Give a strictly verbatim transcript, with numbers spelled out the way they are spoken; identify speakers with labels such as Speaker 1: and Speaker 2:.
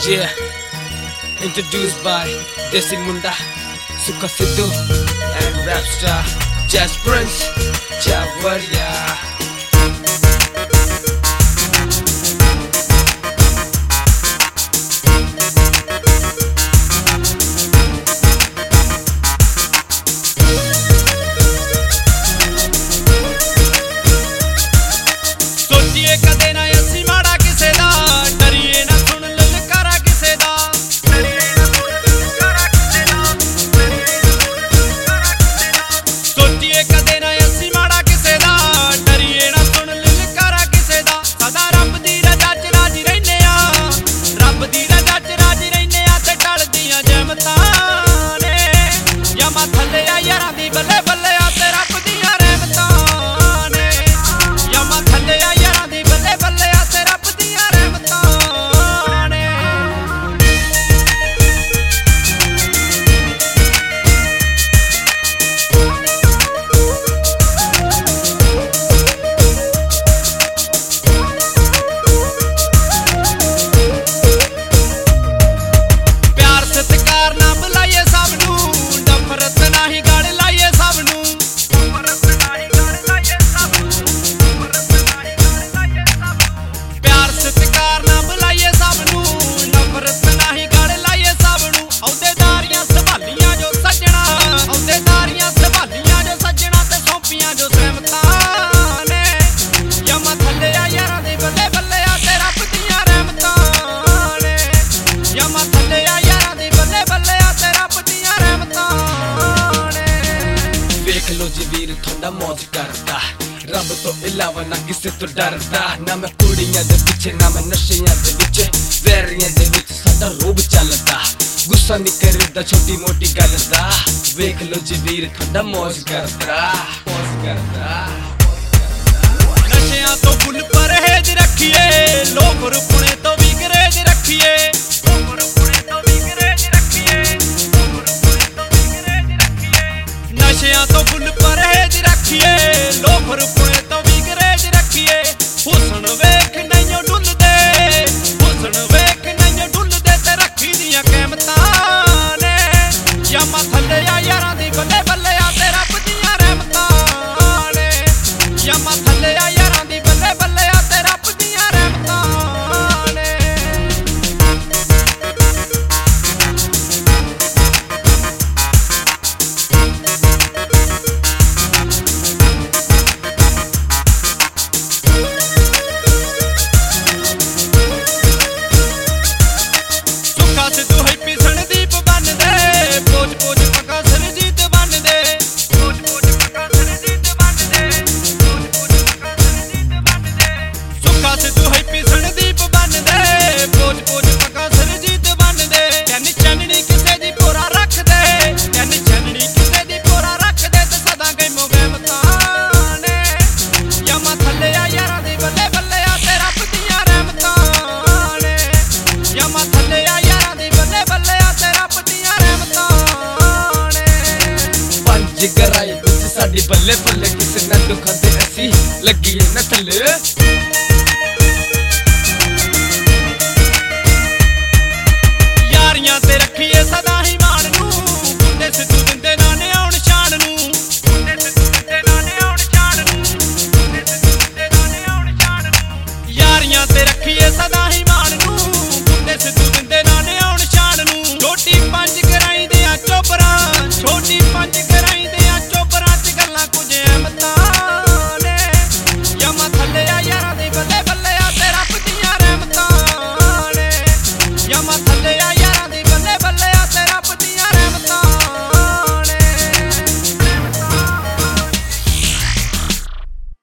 Speaker 1: Yeah, introduced by Desi Munda, Sukha Sidhu, and rap star Jazz Prince, Javaria. ਵੀਰ ਤੁਹਾਡਾ ਮੌਜ ਕਰਦਾ ਰੱਬ ਤੋਂ ਇਲਾਵਾ ਨਾ ਕਿਸੇ ਤੋਂ ਡਰਦਾ ਨਾ ਮੈਂ ਕੁੜੀਆਂ ਦੇ ਪਿੱਛੇ ਨਾ ਮੈਂ ਨਸ਼ਿਆਂ ਦੇ ਵਿੱਚ ਵੈਰੀਆਂ ਦੇ ਵਿੱਚ ਸਾਡਾ ਰੂਪ ਚੱਲਦਾ ਗੁੱਸਾ ਨਹੀਂ ਕਰਦਾ ਛੋਟੀ ਮੋਟੀ ਗੱਲ ਦਾ ਵੇਖ ਲੋ ਜੀ ਵੀਰ ਤੁਹਾਡਾ ਮੌਜ ਕਰਦਾ ਮੌਜ ਕਰਦਾ
Speaker 2: ਨਸ਼ਿਆਂ ਤੋਂ ਫੁੱਲ ਪਰਹੇਜ ਰੱਖੀਏ ਲੋਕ ਰੁਪਣੇ ਤੋਂ ਵੀ ਗਰੇਜ ਰੱਖੀਏ ਲੋਕ ਰੁਪਣੇ ਤੋਂ ਵੀ ਗਰੇਜ ਰੱਖੀਏ ਲੋਕ ਰੁਪਣੇ ਤੋਂ ਵੀ ਗਰੇਜ ਰੱਖੀਏ ਨਸ਼ਿਆਂ ਤੋਂ ਫੁੱਲ ਪਰਹੇਜ ਰੱਖੀਏ ਲੋਕ ਰੁਪਣੇ ਤੋਂ ਵੀ ਗਰੇਜ ਰੱਖੀਏ ਹੁਸਨ ਵੇਖ ਨਹੀਂ ਡੁੱਲਦੇ ਹੁਸਨ ਵੇਖ ਨਹੀਂ ਡੁੱਲਦੇ ਤੇ ਰੱਖੀ ਦੀਆਂ ਕਹਿਮਤਾਂ ਨੇ ਯਾਮਾ ਥੱਲੇ ਆ ਯਾਰਾਂ ਦੀ ਬੱਲੇ ਬੱਲੇ ਆ ਤੇ ਰੱਬ ਦੀਆਂ ਰਹਿਮਤਾਂ ਨੇ ਯਾਮਾ ਥੱਲੇ ਆ ਯਾਰਾਂ ਦੀ ਬੱਲੇ ਬੱਲੇ ਆ ਤੇ ਰੱਬ ਦੀਆਂ ਰਹਿਮਤਾਂ ਨੇ ਸੁੱਖਾ ਸਿੱਧੂ ਹੈਪੀ ਸੰਦੀਪ ਬਣਦੇ ਪੋਜ ਪੋਜ ਪੱਕਾ ਸਰਜੀਤ ਬਣਦੇ ਪੋਜ ਪੋਜ ਪੱਕਾ ਸਰਜੀਤ ਬਣਦੇ ਪੋਜ ਪੋਜ ਪੱਕਾ ਸਰਜੀਤ ਬਣਦੇ ਸੁੱਖਾ ਸਿੱਧੂ ਹੈਪੀ ਸੰਦੀਪ ਬਣਦੇ ਪੋਜ ਪੋਜ ਪੱਕਾ ਸਰਜੀਤ ਬਣਦੇ ਤੈਨੂੰ ਚੰਨਣੀ ਕਿਸੇ ਦੀ ਪੂਰਾ ਰੱਖਦੇ ਤੈਨੂੰ ਚੰਨਣੀ ਕਿਸੇ ਦੀ ਪੂਰਾ ਰੱਖਦੇ ਤੇ ਸਦਾ ਗੈਮੋ ਗੈਮਤਾਂ ਨੇ ਯਾਮਾ ਥੱਲੇ ਆ ਯਾਰਾਂ ਦੀ ਬੱਲੇ ਬੱਲੇ ਆ ਤੇ ਰੱਬ ਦੀਆਂ ਰਹਿਮਤਾਂ ਨੇ ਯਾਮਾ ਥੱਲੇ ਆ ਯਾਰਾਂ ਦੀ ਬੱਲੇ ਬੱਲੇ ਆ ਤੇ ਰੱਬ ਦੀਆਂ ਰਹਿਮਤਾਂ ਨੇ
Speaker 1: ਪੰਜ ਗਰਾਈ ਵਿੱਚ ਸਾਡੀ ਬੱਲੇ ਬੱਲੇ ਕਿਸੇ ਨਾ ਦੁੱਖਾਂ ਤੇ ਅਸੀਂ ਲੱਗੀਏ ਨਾ ਥੱਲੇ